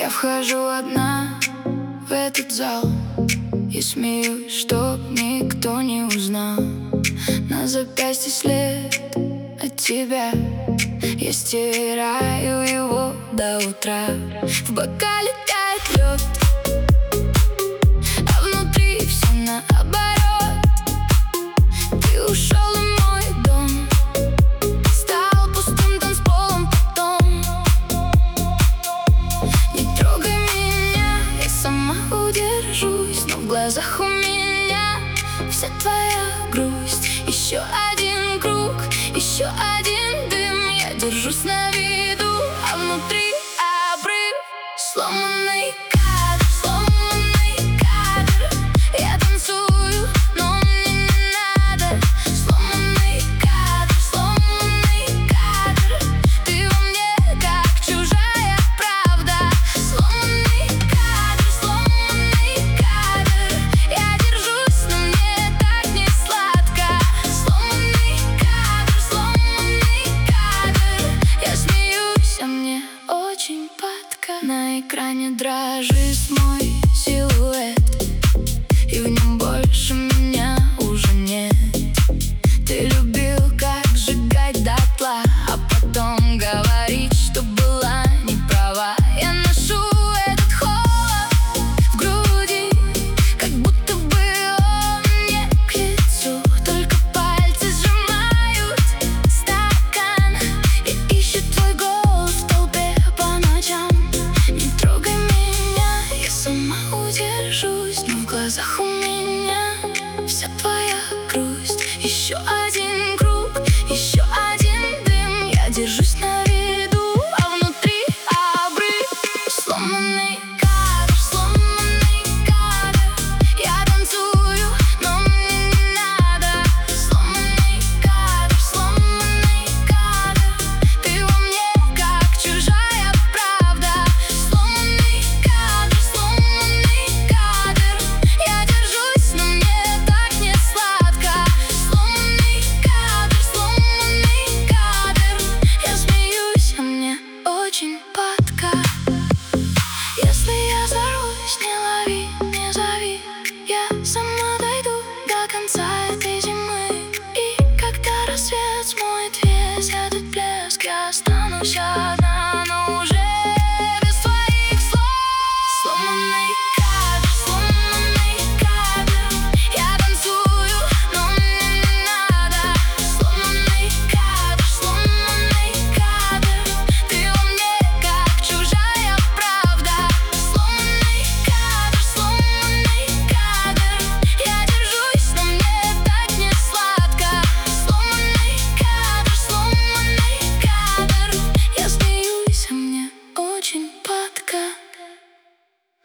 Я вхожу одна в этот зал и смеюсь, чтоб никто не узнал. На запястье след от тебя, я стираю его до утра. В бокале тает лед, а внутри все наоборот. Ты ушел, и мой дом стал пустым танцполом потом. Не трогай меня, я сама удержусь, но в глазах у меня вся твоя грусть. Еще один круг, еще один дым, я держусь на виду, а внутри обрыв. Сломанный кадр, сломанный кадр. Я танцую, но мне не надо. Сломанный кадр, сломанный кадр. Ты во мне как чужая правда. Сломанный кадр, я держусь, но мне так не сладко. Сломанный кадр, я смеюсь, а мне очень падко. На экране дрожит мой силуэт, и в нем